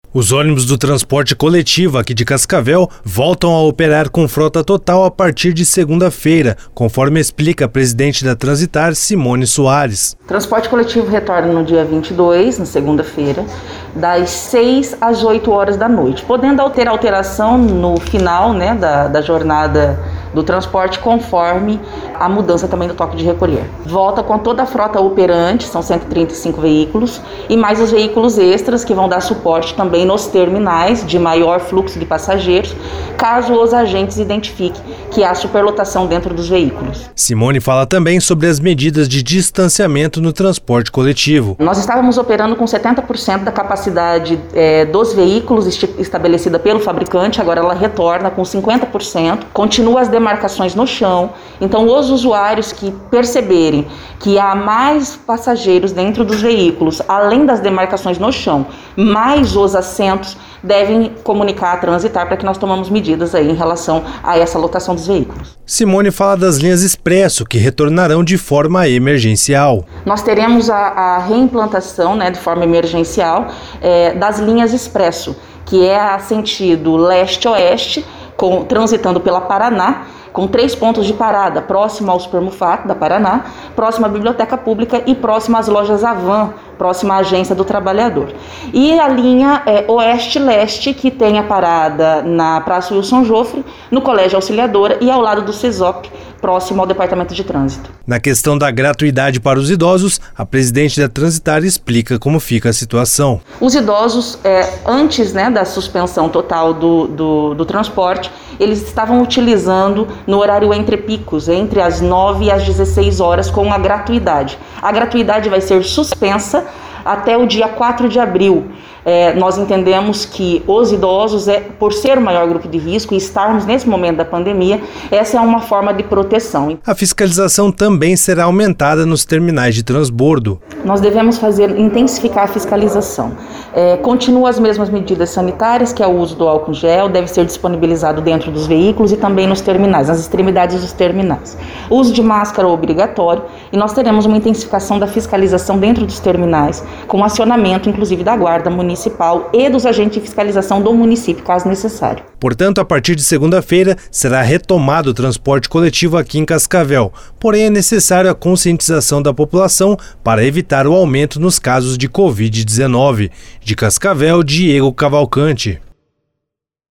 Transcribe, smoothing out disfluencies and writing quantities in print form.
Os ônibus do transporte coletivo aqui de Cascavel voltam a operar com frota total a partir de segunda-feira, conforme explica a presidente da Transitar, Simone Soares. O transporte coletivo retorna no dia 22, na segunda-feira, das 6 às 8 horas da noite, podendo ter alteração no final, da jornada do transporte, conforme a mudança também do toque de recolher. Volta com toda a frota operante, são 135 veículos, e mais os veículos extras que vão dar suporte também nos terminais de maior fluxo de passageiros, caso os agentes identifiquem que há superlotação dentro dos veículos. Simone fala também sobre as medidas de distanciamento no transporte coletivo. Nós estávamos operando com 70% da capacidade dos veículos estabelecida pelo fabricante, agora ela retorna com 50%, continua as demarcações no chão, então os usuários que perceberem que há mais passageiros dentro dos veículos, além das demarcações no chão, mais os assentos, devem comunicar a Transitar para que nós tomamos medidas aí em relação a essa lotação dos veículos. Simone fala das linhas Expresso, que retornarão de forma emergencial. Nós teremos a reimplantação, de forma emergencial, das linhas Expresso, que é a sentido leste-oeste, transitando pela Paraná, com 3 pontos de parada, próximo ao Supermufato da Paraná, próximo à Biblioteca Pública e próximo às lojas Avan, próxima à Agência do Trabalhador. E a linha oeste-leste, que tem a parada na Praça Wilson Joffre, no Colégio Auxiliadora e ao lado do CESOP, próximo ao Departamento de Trânsito. Na questão da gratuidade para os idosos, a presidente da Transitar explica como fica a situação. Os idosos, antes da suspensão total do transporte, eles estavam utilizando no horário entre picos, entre as 9 e as 16 horas, com a gratuidade. A gratuidade vai ser suspensa até o dia 4 de abril. Nós entendemos que os idosos, por ser o maior grupo de risco e estarmos nesse momento da pandemia, essa é uma forma de proteção. A fiscalização também será aumentada nos terminais de transbordo. Nós devemos intensificar a fiscalização. Continuam as mesmas medidas sanitárias, que é o uso do álcool gel, deve ser disponibilizado dentro dos veículos e também nos terminais, nas extremidades dos terminais. O uso de máscara obrigatório, e nós teremos uma intensificação da fiscalização dentro dos terminais, com acionamento, inclusive, da Guarda Municipal e dos agentes de fiscalização do município, caso necessário. Portanto, a partir de segunda-feira, será retomado o transporte coletivo aqui em Cascavel. Porém, é necessário a conscientização da população para evitar o aumento nos casos de Covid-19. De Cascavel, Diego Cavalcante.